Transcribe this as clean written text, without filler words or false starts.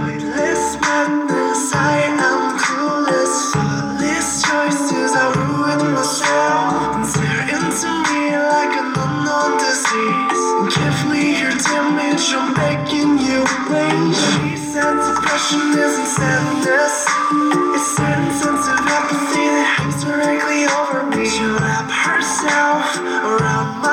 Pointless madness, I am clueless. Thoughtless choices, I ruin myself. And stare into me like an unknown disease. Give me your damage, I'm begging you, please. She said depression isn't sadness, it's certain sense of apathy that hangs directly over me. She wrap herself around